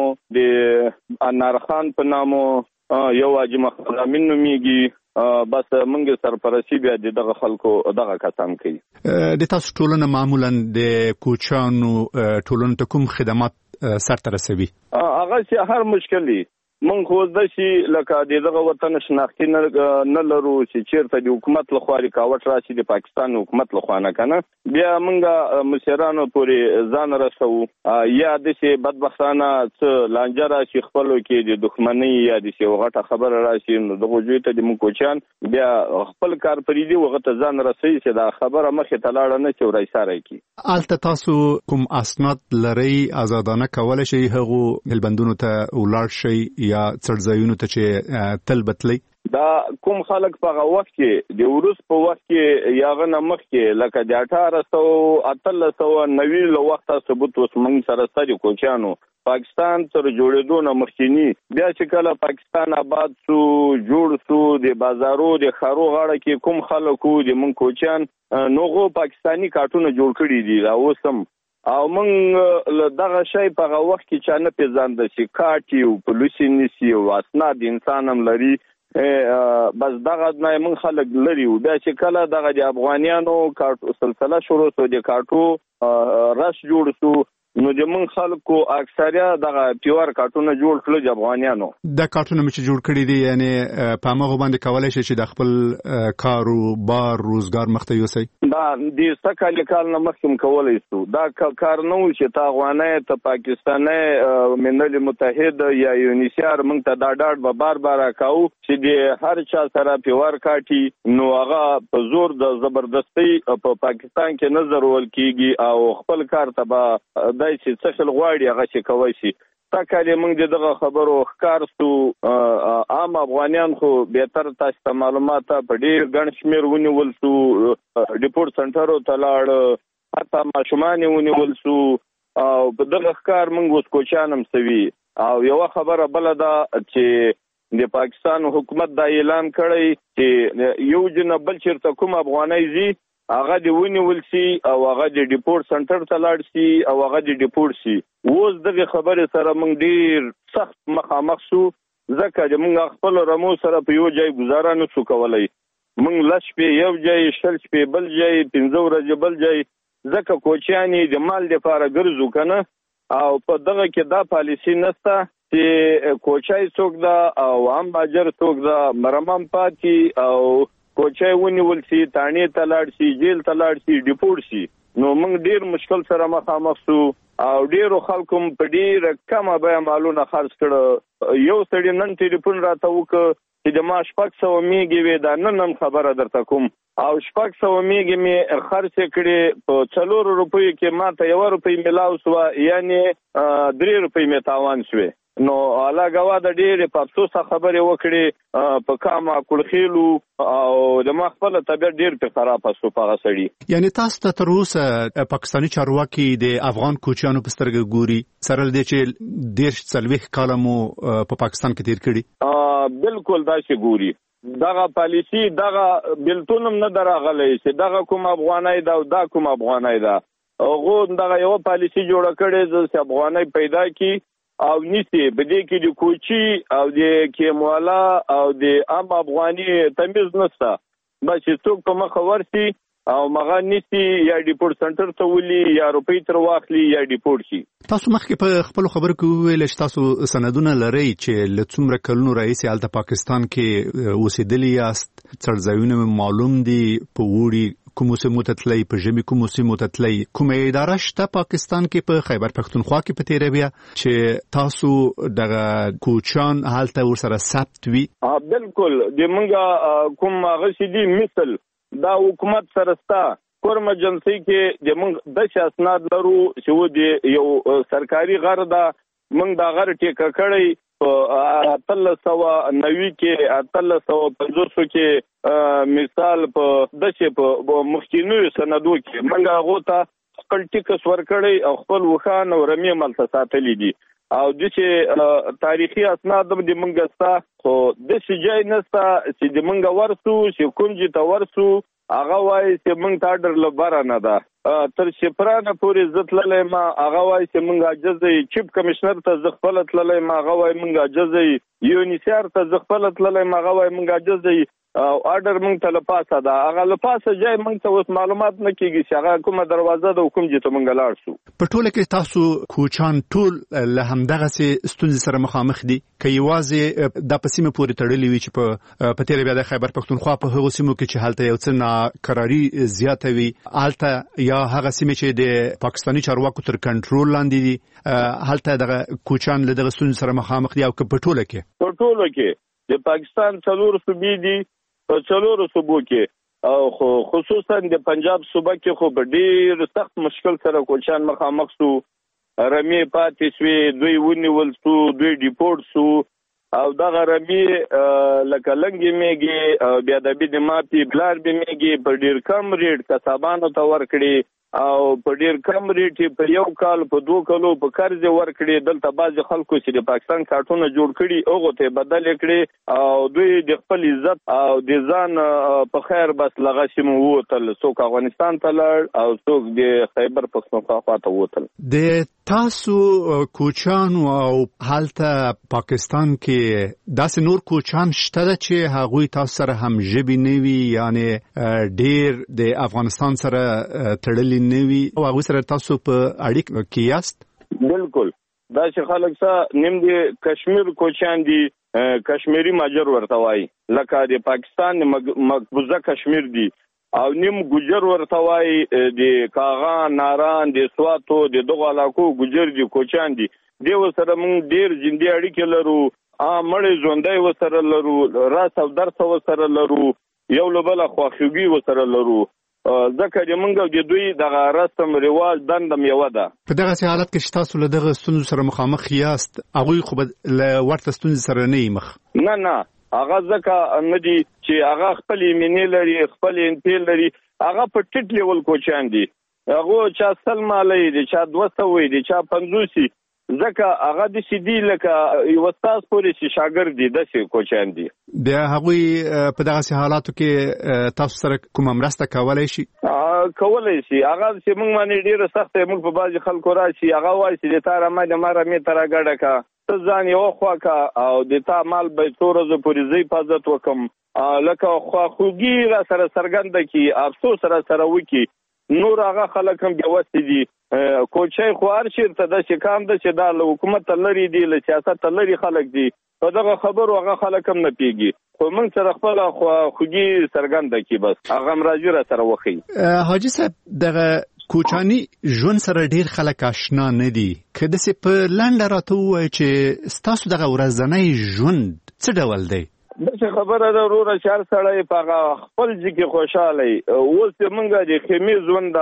Speaker 13: د انار خان په نامو، یو حاجی محمد امین نومیږي بس موږ سرپرستی بیا دغه خلکو دغه کسان کوي.
Speaker 8: د تاسو ټولنه معمولا د کوچانو ټولنه ته کوم خدمات سرته رسوي؟
Speaker 13: هغه چې هر مشکلي من خو د شي لکه دغه وطن شناختی نه لرو چې چیرته د حکومت لخوا رکاوټ راشي د پاکستان حکومت لخوا نه کنه بیا موږ مشرانو پورې ځان رسو یا د شي بدبختانه څه لانجه راشي خپلو کې د دښمنۍ یا د شي غټه خبره راشي نو دغه جوړ ته د مو کوچان بیا خپل کار پرې دی وغه ته ځان رسي چې دا خبره مخه تلاړه نه چې ورای سره کی.
Speaker 8: البته تاسو کوم اسناد لري آزادانه کول شي هغه هلبندونو ته ولاړ شي یا څړځایونو ته چې تل بتلی؟
Speaker 13: دا کوم خلک په وخت کې د ورس په وخت کې یاغه نمخ کې لکه د اټھارہ سو اتلس سو نوي لو وخت ثبوت اوس موږ سره ستاسو کوچانو پاکستان تر جوړېدو نه مخکینی بیا چې کله پاکستان آباد سو جوړ سو د بازارو د خارو غاړه کې کوم خلکو د مونږ کوچان نوغو پاکستانی کارتونه جوړ کړی دي دا اوسم او موږ دغه شی په وخت کې چې نه پیژاند شي کاټي او پولیسي نسی او اسناد انسان هم لري بس دغه نه موږ خلک لري او بیا چې کله دغه د افغانانو کارتو سلسله شروع سو د کارتو رش جوړ سو نو د من خلکو اکثریا دغه پیور کارتونه جوړ کړل د افغانانو
Speaker 8: د کارتونه چې جوړ کړی دي یعنی په هغه باندې کولای شي چې د خپل کاروبار روزګار مخته یوسي
Speaker 13: دا د سکهال کال نه مخکم کولای شو دا کار نه و چې تا افغانای ته پاکستاني ملل متحد یا یونیسیار موږ ته دا ډاډ به بار بار کاو چې د هر چا سره پیور کاټي نو هغه په زور د زبردستی په پاکستان کې نظر ول کیږي او خپل کار ته دای چې څه خل غواړي هغه چې کوي شي تا کله موږ دغه خبرو ښکار سو عام افغانان خو به تر تاسو معلومات په ډیر ګڼ شمیر ونیول سو ډیپورت سنټرو ته لاړ حتی ماشومان ونیول سو او په دغه ښکار موږ اوس کوچانم سوي او یو خبره بل ده چې د پاکستان حکومت دا اعلان کړی چې یو جن بل چیرته کوم افغانای زی هغه دی ونیول شي او هغه دی ډیپورت سنټر ته لاړ شي او هغه دی ډیپورت شي اوس دغه خبره سره موږ ډیر سخت مخامخ شو ځکه چې موږ خپل رمو سره په یو ځای گزاره نه شو کولای موږ لښ په یو ځای شل په بل ځای پنځه ورځې بل ځای ځکه کوچیانی د مال لپاره ګرځو کنه او په دغه کې دا پالیسی نشته چې کوچای څوک دا او هم باجر څوک دا مرمم پاتې او کوچای ونیول شي تانی تلاړ شي جیل تلاړ شي ډیپورت شي نو موږ ډیر مشکل سره مخامخ شو او ډیرو خلکو په ډیر کمه بیه مالونه خرڅ کړ یو سړی نن ټلیفون راته وکړ چې د ما شپږ سوه میږي وې دا نن نن خبره درته کوم او شپږ سوه میږي مې خرڅ کړې په څلور روپیو کې ما ته یو روپۍ ملاو سو یعنی درې روپۍ مې تاوان شوې نو الله غوا د ډېر په افسوس خبرې وکړي په کاما کړخیلو او د ما خپل طبيعت ډېر په خراب شو په غسړي
Speaker 8: یعنی تاسو ته تر اوسه پاکستاني چارواکي د افغان کوچانو په سترګه ګوري سره د چې ډېر څلويخ کالمو په پاکستان کې تیر کړي
Speaker 13: بالکل دا شي ګوري دغه پالیسی دغه بلتونم نه دراغلی چې دغه کوم افغانای دا دا کوم افغانای دا هغه دغه یو پالیسی جوړ کړي چې افغانای پیدا کی او نیسی بده کې د کوچی او د کیموالا او د عام افغاني تمیز نشته بس څوک په مخ ورسي او مغه نیسی یا ډیپورټ سنټر ته ولي یا روپی تر واخلي یا ډیپورټ شي.
Speaker 8: تاسو مخکې په خپل خبرو کې ویل چې تاسو سندونه لرئ چې له څومره کلونو راهیسې هلته پاکستان کې اوسېدلي یاست، څړځایونه معلوم دي، په وړي کومو سیمو ته تلئ، په ژمي کومو سیمو ته تلئ، کومه اداره شته پاکستان کې په خیبر پښتونخوا کې په تیره بیا چې تاسو دغه کوچان هلته ورسره ثبت وي؟
Speaker 13: بالکل د منګه کوم هغه شي دي مثل دا حکومت سرستا کورم ایجنسی کې د موږ د شاسناد لرو چې و دی یو سرکاري غر دا موږ دا غر ټیکه کړی په اتل سوا نوي کې اتل سوا پنځوس کې مثال په دشه په مخکینو سندو کې موږ هغه ته خپل ټیکس ورکړی او خپل وخان او رمي ملته ساتلې دي او د چې تاریخي اسناد د منګستا خو د شجای نستا چې د منګ ورسو چې کونجي ته ورسو هغه وای چې منګ تا ډر لبره نه ده تر شپرانه پورې زتللې ما هغه وای چې منګ اجازه چیف کمشنر ته زغفل تللې ما هغه وای منګ اجازه یونیسر ته زغفل تللې ما هغه وای منګ اجازه او آرډر مونږ ته لپاسه دا هغه لپاسه ځای مونږ ته اوس معلومات نه کیږي چې هغه کومه دروازه ده کوم چې ته مونږ لاړ شو.
Speaker 8: په ټوله کې تاسو کوچان ټول له همدغه ستونزې سره مخامخ دي که یوازې د پسیمه پورې تړلې وي چې په په تیره بیا د خیبر پښتونخوا په هغو سیمو کې چې هلته یو څه ناقراري زیاته وي هلته یا هغه سیمې چې د پاکستاني چارواکو تر کنټرول لاندې دي هلته دغه کوچان له دغه ستونزې سره مخامخ دي او که په ټوله کې
Speaker 13: په ټوله کې د پاکستان څلور صوبې دي په څلورو صوبو کې او خو خصوصا د پنجاب صوبه کې خو په ډیر سخت مشکل سره کوچان مخامخ سو رمي پاتې شوی دوی ونیول سو دوی ډیپورټ سو او دغه رمي لکه لنګي میږي بیا د بي د ماپی بلار به میږي په ډیر کم ریټ کسبانو ته ورکړي او په ډیر کم ریټ په یو کال په دوه کالو په قرض ورکړي دلته باز خلکو چې د پاکستان کارتونه جوړ کړي اوغه ته بدل کړي او دوی د خپل عزت او د ځان په خیر بس لغه شمو وتل څوک افغانستان ته لړ او څوک د خیبر پښتونخوا ته وتل.
Speaker 8: د تاسو کوچان او حالته پاکستان کې داسې نور کوچان شته چې هغوی تاسو سره هم ژبې نه وي یعنی ډیر د افغانستان سره تړلي نه وي او هغوی سره تاسو په اړیکه کې یاست؟
Speaker 13: بالکل دا چې خلک سره نیم د کشمیر کوچان دي کشمیری ماجر ورته وایي لکه د پاکستان مقبوضه کشمیر دي او نیم ګجر ورته وایي د کاغان ناران د سواتو د دغه علاقو ګجر دي کوچان دي دی وسره موږ ډیر ژوندۍ اړیکې لرو ا مړې ژوندۍ وسره لرو راس او درس وسره لرو یو لبل خواخوږي وسره لرو ځکه چې موږ د دوی دغه رسم رواج دندم یو ده.
Speaker 8: په دغه حالت کې چې تاسو له دغه ستونزو سره مخامخ یاست هغوی خو له ورته ستونزې سره نه مخ
Speaker 13: نه نه هغه ځکه نه دي چې هغه خپل ایمنې لري خپل انتیل لري هغه په ټیټ لیول کوچان دي هغه چا سلمالې دي چا دوه سوې دي چا پنځوسي ځکه هغه د سیدی لکه یو استاد پورې چې شاګرد دي د څه کوچان دي
Speaker 8: د هغوی په دغه حالاتو کې تاسو سره کوم مرسته کولای شي
Speaker 13: کولای شي هغه چې موږ باندې ډیره سخت موږ په باج خلکو راشي هغه وایي چې تاره ما د ماره می تر غړډه کا ته ځان یو خوا کا او د تا مال به تورزه پورې زی حفاظت وکم لکه خو خوږی را سره سرګند کی افسوس سره سره وکي نور هغه خلک هم بيوستي دي کوچای خو ارشیر ته د شکام د چې د حکومت لري دي له سیاست لري خلک دي په دغه خبرو هغه خلک هم نه پیږي خو موږ سره خپل خو خوږی سرګند کی بس هغه مرجو را سره وخی.
Speaker 8: حاجی صاحب دغه کوچانی ژوند سره ډیر خلک آشنا نه دي که د سي په لاندې راته وای چې ستاسو دغه ورځنی ژوند څه ډول دی؟
Speaker 13: دغه خبره ده وروره چار سړی په خپل ځکه خوشاله اوس موږ د خیمه ژوند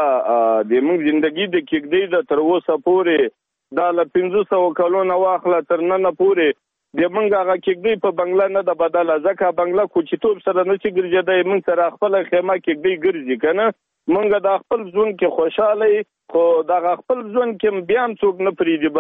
Speaker 13: د موږ ژوندۍ د کېږدي د تر اوسه پورې د ل پنځه سوه کلونو واخله تر نن پورې د موږ هغه کېږدي په بنگلا نه د بدله ځکه بنگلا کوچیتوب سره نه چې ګرځي د موږ سره خپل خیمه کېږدي ګرځي کنه مونږ د خپل ځون کې خوشاله خو دا خپل ځون کې بیا هم څوک نه پریږدي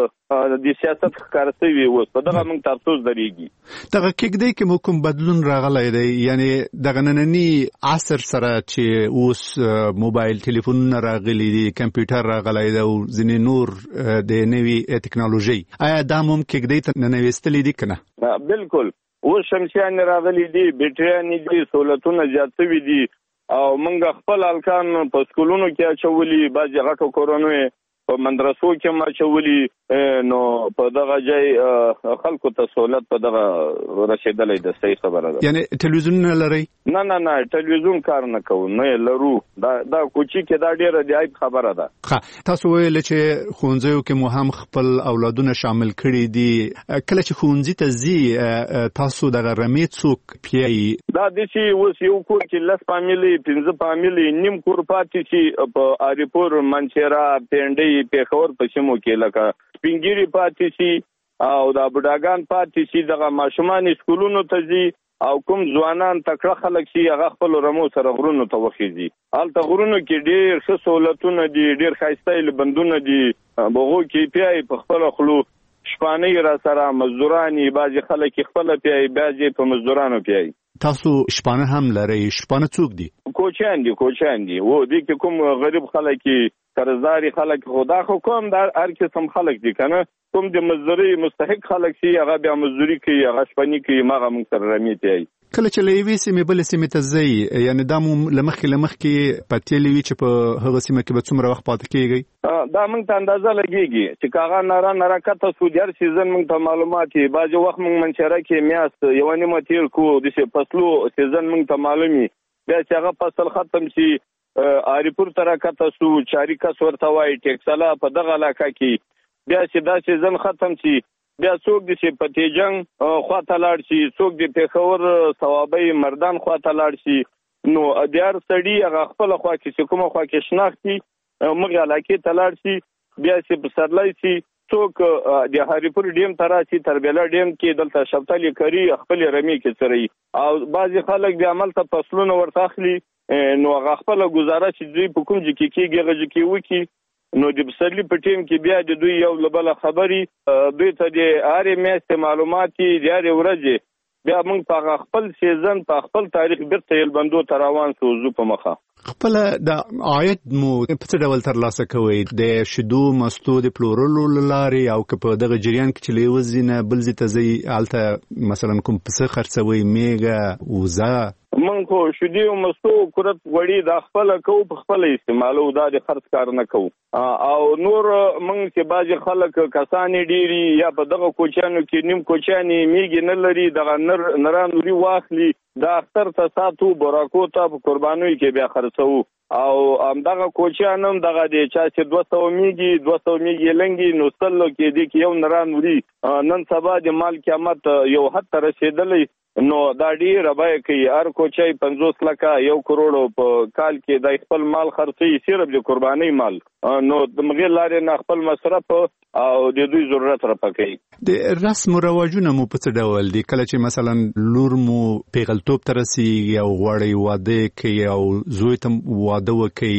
Speaker 13: بس د سیاست ښکارته وي اوس په دغه مونږ تاسو درېږي
Speaker 8: دغه کېږدی کې مو کوم بدلون راغلی دی یعنی دغه نننی عصر سره چې اوس موبایل ټلیفونونه راغلي دي کمپیوټر راغلی دی او ځینې نور د نوې ټکنالوژي آیا دا هم کېږدی ته ننویستلي دي که نه؟
Speaker 13: بالکل اوس شمسیان راغلي دي بیټریانې دي سهولتونه زیات شوي دي او منګ خپل الکان په سکولونو کې اچولي بعضې غټو کورونو په مدرسو کې ما اچولي نو په دغه ځای خلکو ته سهولت په دغه رسېدلی ده صحیح خبره ده.
Speaker 8: یعنی ټلویزیون نه لرئ؟
Speaker 13: نه نه نه ټلویزیون کار نه کوو نه یې لرو دا دا کوچي کې دا ډېره د عیب خبره ده.
Speaker 8: ښه تاسو ویل چې ښوونځیو کې مو هم خپل اولادونه شامل کړي دي کله چې ښوونځي ته ځي تاسو دغه رمې څوک پیایي؟
Speaker 13: دا د چې اوس یو کور کې لس فامیلي پنځه فامیلي نیم کور پاتې شي په اریپور منچیرا پینډۍ پیښور په سیمو کې لکه سپینګیري پاتې شي او دا بډاګان پاتې شي دغه ماشومان سکولونو ته ځي او کوم ځوانان تکړه خلک شي هغه خپل رمو سره غرونو ته وخیږي هلته غرونو کې ډېر ښه سهولتونه دي ډېر ښایسته بندونه دي بغو کې پیایي په خپله خلو شپانۍ را سره مزدورانې بعضې خلک خپله پیایي بعضې په مزدورانو پیایي.
Speaker 8: تاسو شپانه هم لرئ شپانه څوک دي؟
Speaker 13: کوچیان دي کوچیان دي و دې کې کوم غریب خلک قرضداري خلک خدا خو کوم دا هر قسم خلک دي کنه کوم د مزدوري مستحق خلک شي هغه بیا مزدوري کوي هغه شپنی کوي ماغه موږ سره رمې پیایي.
Speaker 8: کله چې له یوې سیمې بلې سیمې ته ځئ یعنی دا مو له مخکې له مخکې پتېلې وي چې په هغه سیمه کې به څومره وخت پاتې کېږئ؟
Speaker 13: دا موږ ته اندازه لګېږي چې که هغه ناره ناره کته سو د هر سیزن موږ ته معلومات وي بعضې وخت موږ منچره کې میاشت یوه نیمه تېر کړو داسې فصلو سیزن موږ ته معلوم وي بیا چې هغه فصل ختم شي اریپور ته راکته سو چاري کس ورته وایي ټیکسلا په دغه علاقه کې بیا چې دا سیزن ختم شي بیا څوک دي چې په تیجنګ خواته لاړ شي څوک د پیښور صوابۍ مردان خواته لاړ شي نو د هر سړي هغه خپله خوا کې چې کومه خوا کې شناختي موږ علاقې ته لاړ شي بیا چې پسرلی شي څوک د هریپور ډیم ته راشي تربیلا ډیم کې دلته شفتالې کري خپلې رمې کې څري او بعضې خلک بیا هملته فصلونه ورته اخلي نو هغه خپله ګزاره چې دوی په کوم ځای کې کېږي هغه ځای کې وکړي نو د پسرلي په ټیم کې بیا د دوی یو له بله خبرې دوی ته د هرې میاشتې معلومات دي د هرې ورځې بیا موږ په خپل سیزن په خپل تاریخ بیرته یلبندو ته روان سو ځو په مخه.
Speaker 8: خپله د عاید مو په څه ډول ترلاسه کوئ د شیدو مستو د پلورلو له لارې او که په دغه جریان کې چې له یوه ځای نه بل ځای ته ځئ هلته مثلا کوم پسه خرڅوئ میږه وزه؟
Speaker 13: موږ خو شیدې او مستو کورت غوړي دا خپله کوو په خپله استعمالو دا د خرڅ کار نه کوو او نور موږ چې بعضې خلک کسانې ډېري یا په دغه کوچیانو کې نیم کوچیانې میږې نه لري دغه نر نران وري واخلي دا اختر ته ساتو براکو ته په قربانیو کې بیا خرڅوو او همدغه کوچیان هم دغه دی چا چې دوه سوه میږي دوه سوه میږي لنګي نو سلو کې دی کې یو نران وري نن سبا د مال قیامت یو حد ته رسېدلی نو دا ډېره بیه کوي هر کوچی پنځوس لکه یو کروړو په کال کې د خپل مال خرڅوي صرف د قربانۍ مال نو د مغې لارې نه خپل مصرف او د دوی ضرورت رفع کوي.
Speaker 8: د رسم و رواجونه مو په څه ډول دي کله چې مثلا لور مو پیغلتوب ته رسېږي او غواړئ واده کوي او زوی ته واده وکوي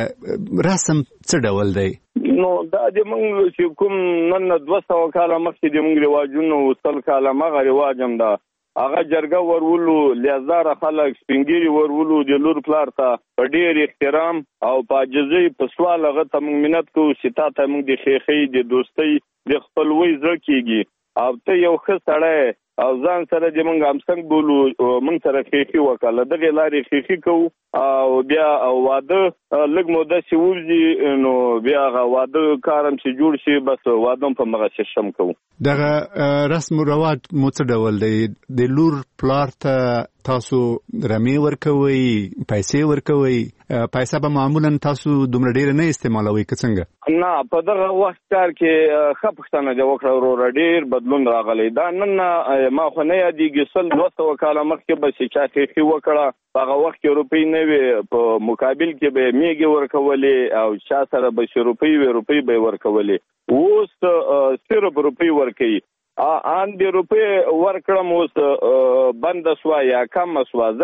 Speaker 8: رسم څه ډول دی؟
Speaker 13: نو دا د موږ چې کوم نن دوه سوه کاله مخکې د موږ رواجونو سل کاله مغه رواج هم ده هغه جرګه ورولو لیازداره خلک سپینګیري ورولو د لور پلار ته په ډېر احترام او په عاجزۍ په سوال هغه ته موږ منت کوو چې تا ته موږ د ښېښۍ د دوستۍ د خپلوۍ زړه کېږي او ته یو ښه سړی او ځان سره د موږ همسنګ بولو موږ سره ښېښي وکړه له دغې لارې ښېښي کوو او بیا واده لږ موده چې ووځي نو بیا هغه واده کار هم چې جوړ شي بس واده هم په مغه سیستم کوو.
Speaker 8: دغه رسم و رواج مو څه ډول دی د لور پلار ته تاسو رمې ورکوئ پیسې ورکوئ پیسه به معمولا تاسو دومره ډېره نه استعمالوئ که څنګه؟
Speaker 13: نه په دغه وخت کار کې ښه پوښتنه دې وکړه وروره ډېر بدلون راغلی دا نن ما خو نه یادېږي سل دوه سوه کاله مخکې به چې چا ښېښي وکړه په هغه وخت کې روپۍ نه وې په مقابل کې به یې میږې ورکولې او چا سره به چې روپۍ وې روپۍ به یې ورکولې اوس صرف روپۍ ورکوي ان د روپۍ ورکړم اوس بنده سوه یا کمه سوه ځکه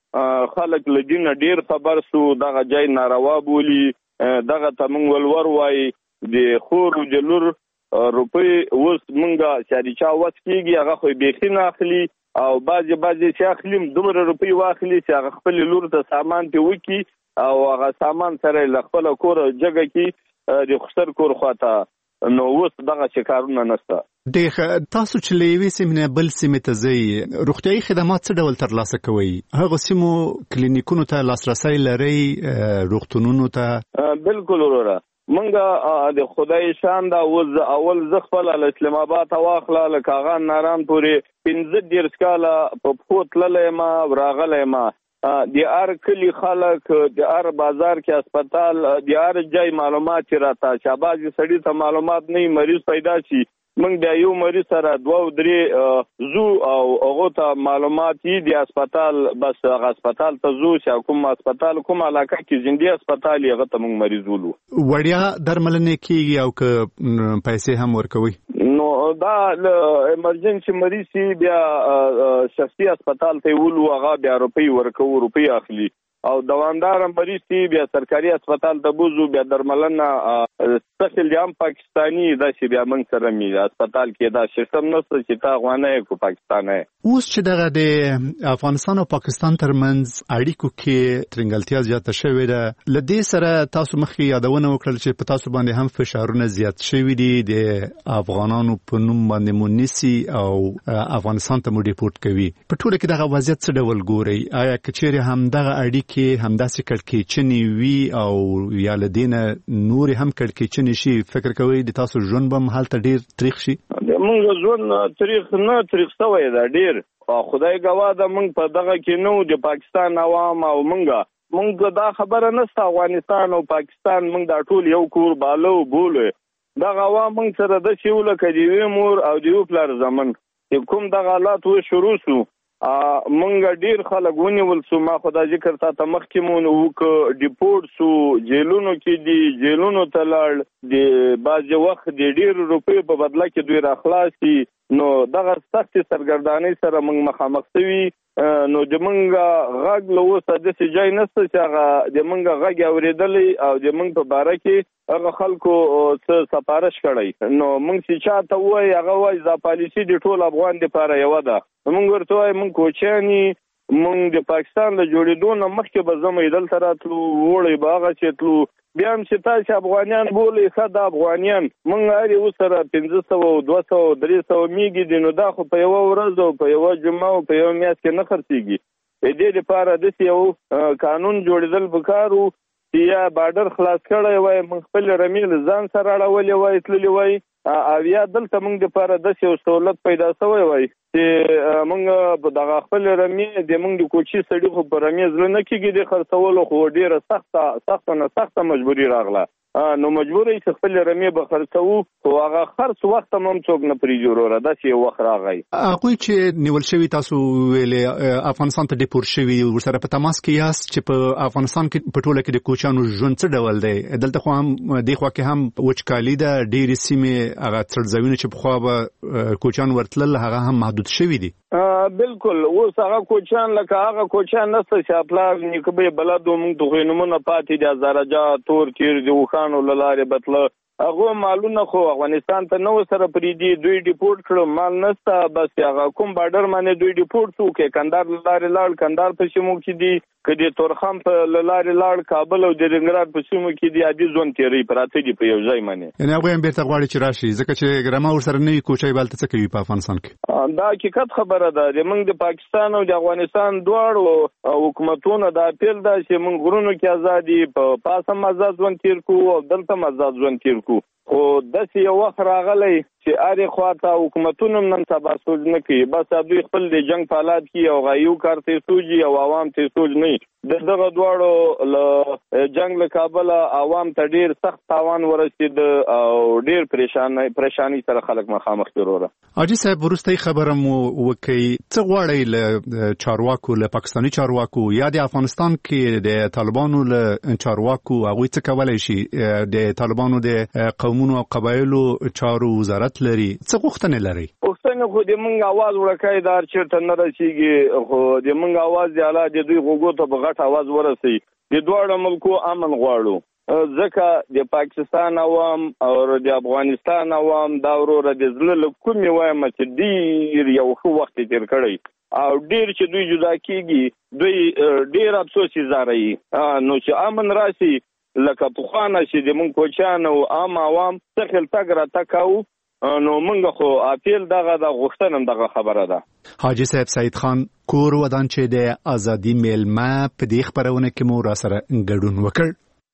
Speaker 13: خلک لدین ډیر خبر سو دغه ځای ناروا بولی دغه تمنګ ولور وای د خور جلور روپی اوس مونږه شریچا وس کیږي هغه خو بیخي نه اخلي او بعضی بعضی چې اخلیم دومره روپی واخلي چې هغه خپل لور ته سامان ته وکی او هغه سامان سره لخپل کور جګه کی د خسر کور خواته نو اوس دغه شکارونه نشته.
Speaker 8: د تاسو چې لوي سیمه بل سیمه ته ځي روغتيایي خدمات څه ډول ترلاسه کوي؟ هغه سیمو کلینیکونو ته لاسرسي لري روغتونونو ته؟
Speaker 13: بالکل وروره منګه د خدای شان دا وز اول زخپل ال اسلام آباد واخله لکاغان ناران پورې پنځه ډیر سکاله په فوت للې ما وراغلې ما د ار کلی خلک د ار بازار کې هسپتال د ار ځای معلومات راته شاباز سړی ته معلومات نه مریض پیدا شي منګ د یو مریض سره دوه درې زو او هغه ته معلومات دي هسپتال بس هغه هسپتال ته زو چې کوم هسپتال کوم علاقه کې زندي هسپتال هغه ته موږ مریض ولو
Speaker 8: وړیا درملنه کیږي او که پیسې هم ورکوي
Speaker 13: نو دا ایمرجنسي مریض بیا شخصي هسپتال ته ولو هغه بیا روپی ورکو روپی اخلي او دوامدار مریض بیا سرکاري هسپتال ته بوزو بیا درملنه سپیشل جام پاکستانی دا چې بیا موږ سره می هسپتال کې دا سیستم نشته چې تا غوانه کو پاکستان
Speaker 8: اوس چې دغه د افغانستان او پاکستان ترمنځ اړیکو کې ترنګلتیا زیاته شوې ده لدې سره تاسو مخکې یادونه وکړل چې په تاسو باندې هم فشارونه زیات شوي دي د افغانانو په نوم باندې مونیسي او افغانستان ته مو ریپورت کوي په ټوله کې دغه وضعیت څه ډول ګوري آیا کچېره هم دغه اړیکې همداسې کړکېچنې وي او یا لدینه نور هم کړکېچنې شي فکر کوي د تاسو ژوند به هلته ډیر تاریخ شي
Speaker 13: موږ ژوند تاریخ نه تاریخ سوی دا ډیر خدای گواه ده موږ په دغه کې نو د پاکستان عوام او موږ موږ دا خبره نشته افغانستان او پاکستان موږ دا ټول یو کور بالو بوله دغه عوام موږ سره د شیول کډیوي مور او دیو پلار زمن کوم دغه حالات و شروع سو مونږ ډیر خلک ونیول سو ما خدای ذکر تا ته مخکې مون وک ډیپورټ سو جیلونو کې دی جیلونو ته لاړ د باز وخت د ډیر روپې په بدله کې دوی راخلاصي نو دغه سخت سرګردانی سره مونږ مخامخ شوي نو د مونږ غږ له اوسه د سجای نسته چې هغه د مونږ غږ اورېدلې او د مونږ په باره کې هغه خلکو څه سفارش کړی نو مونږ چې چاته وای هغه وای دا پالیسي د ټول افغان لپاره یو ده مونږ ورته وای مونږ کوچانی مونږ د پاکستان له جوړېدو نه مخکې به زموږ دلته راتلو وړي باغ چې تلو بیا هم چې تاسو افغانیان بولې ښه د افغانیان مونږ هرې اوسره پنځه سوه دوه سوه درې سوه میږي دي نو دا خو په یوه ورځ او په یوه جمعه او په یوه میاشت کې نه خرڅېږي د دې لپاره داسې یو قانون جوړېدل پکار و چې یا بارډر خلاص کړی وای موږ خپل رمې له ځان سره اړولې وای تللې وای او یا دلته موږ دپاره داسې یو سهولت پیدا شوی وای چې موږ په دغه خپل رمې د موږ د کوچي سړي خو په رمې زړه نه کېږي د خرڅولو خو ډېره سخته سخته نه سخته مجبوري راغله نو مجبور یې چې خپل رمې به خرڅوو خو هغه خرڅ وخت هم څوک نه پرېږدي وروره داسې یو وخت راغی
Speaker 8: هغوی چې نیول شوي تاسو ویلې افغانستان ته ډیپورټ شوي ورسره په تماس کې یاست چې په افغانستان کې په ټوله کې د کوچیانو ژوند څه ډول دی دلته خو هم دې خوا کې هم وچکالي ده ډېرې سیمې هغه څړځایونه چې پخوا به کوچیان ورتلل هغه هم محدود شوي دي
Speaker 13: بالکل اوس هغه کوچیان لکه هغه کوچیان نشته چې پلار نیکه به بلد موږ د غوینمونه پاتې دي زرجا تور تیر د وخانو لاره بتله هغه مالونه خو افغانستان ته نو سره پریدي دوی ډیپورټ کړو مال نشته بس هغه کوم بارډر باندې دوی ډیپورټ شو کې کندهار لاره لاړ کندهار په سیمو کې دي کدي تورخم په لاره لاړ کابل او د رنګراد په سیمو کې دي عادي ځون تیری پراته دي په یو ځای باندې
Speaker 8: یعنی هغه هم بیرته غواړي چې راشي ځکه چې ګرامه ورسره نوي کوچي بالته څه کوي په افغانستان کې
Speaker 13: دا حقیقت خبره ده د موږ د پاکستان او د افغانستان دواړو حکومتونو دا اپیل ده چې موږ غرونو کې ازادي په پاسم آزاد ځون تیر کو او دلته آزاد ځون تیر کو خو داسې یو وخت راغلی چې هرې خواته حکومتونه نن سبا سوچ نه کوي بس دوی خپل د جنګ په حالات کې او غایو کار ته سوچي او عوام ته سوچ نه د دغه دواړو له جنگ له کابل عوام ته ډیر سخت تاوان ورسید او ډیر پریشان پریشانی سره خلک مخامخ دي وروره
Speaker 8: حاجی صاحب ورستۍ خبره مو وکي څه غواړي له چارواکو له پاکستاني چارواکو یا د افغانستان کې د طالبانو له چارواکو هغوی څه کولی شي د طالبانو د قومونو او قبایلو چارو وزارت لري څه غوښتنې لري
Speaker 13: غوښتنې ځان خو د مونږ आवाज ورکای دار چیرته نه رسیږي خو د مونږ आवाज دی اعلی د دوی غوګو ته بغټ आवाज ورسي د دوه ملکو امن غواړو ځکه د پاکستان عوام او د افغانستان عوام دا وروره د زړه کومې وایم چې ډیر یو ښه وخت تیر کړی او ډیر چې دوی جدا کیږي دوی ډیر افسوس زاري نو چې امن راسي لکه پخوانه چې د مونږ کوچان او عام عوام څخه تګ را تکاو نو مونږ خو اپیل دغه د غوښتنم دغه خبره ده.
Speaker 8: حاجی صاحب سید خان کور ودان چې د ازادي میلمه په دې خبرونه کې مو را سره ګډون وکړ.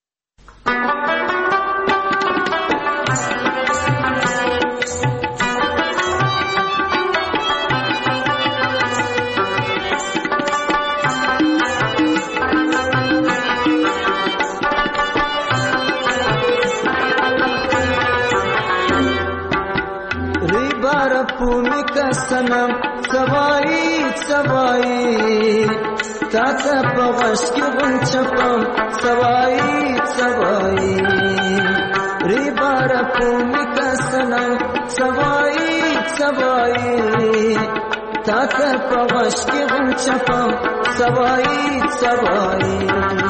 Speaker 14: سنم سوایی سوایی تاتا پغش کی غن چپم سوایی سوایی ری بارا پومی کا سنم سوایی سوایی تاتا پغش کی غن چپم سوایی سوایی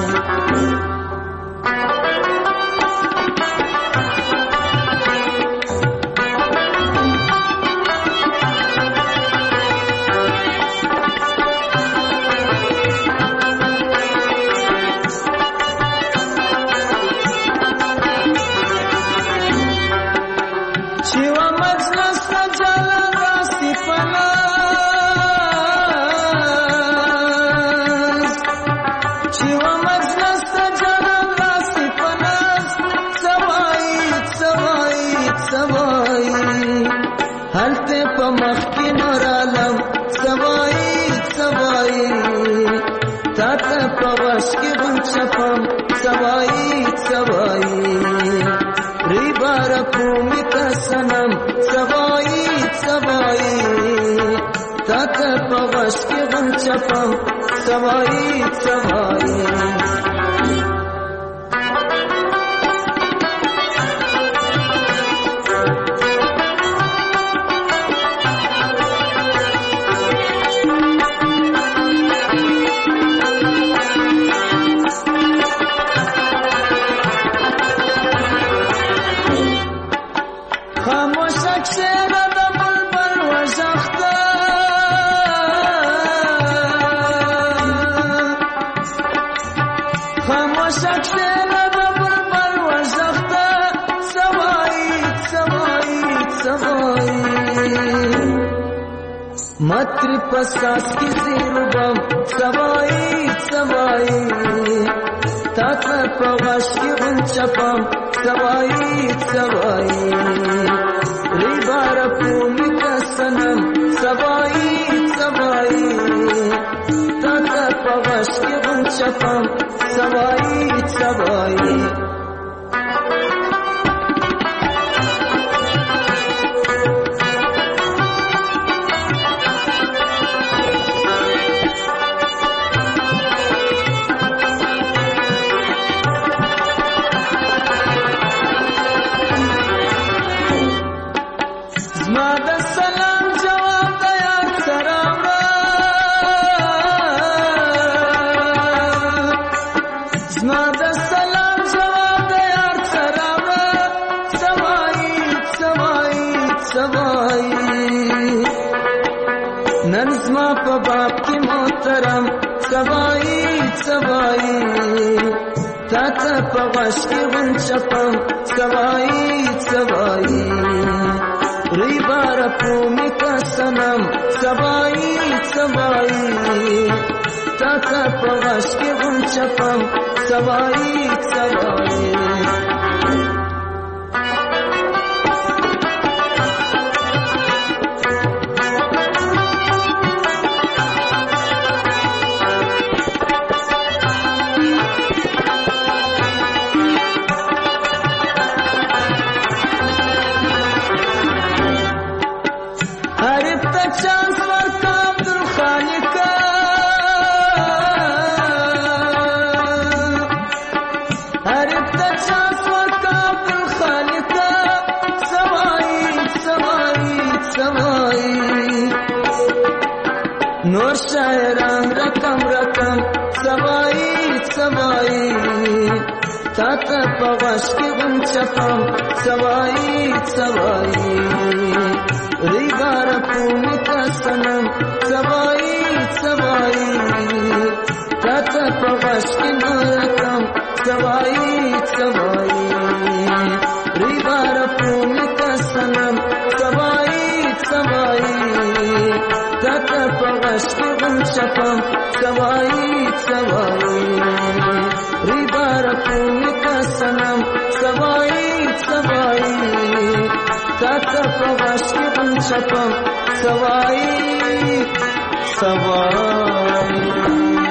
Speaker 14: سوایی سوایی ری بارا پومی کا سنم سوایی سوایی تاتا پغش کی غن چپم سوایی سوایی متر پساس کی زیربم سوایی سوایی تاتا پغش کی غن چپم سوایی سوایی ری بارا پومی کا سنم سوایی سوایی تاتا پغش کی غن چپم سوایی سوایی سوایی سوایی تاتا پغش کی غن چپم سوایی سوایی ری بارا پومی کا سنم سوایی سوایی تاتا پغش کی غن چپم سوایی سوایی شاعران رقم رقم سوایی سوایی تا ته په واش کې غم چپم سوایی سوایی ری بار پومی کا سنم سوایی سوایی تا ته په واش کې رقم سوایی سوایی ری بار پومی کا سنم سوایی سوایی تا ته په واش کې غم چپم سوایی سوایی ری بار پومی کا سنم سوایی سوایی تا ته په واش کې غم چپم سوایی سوایی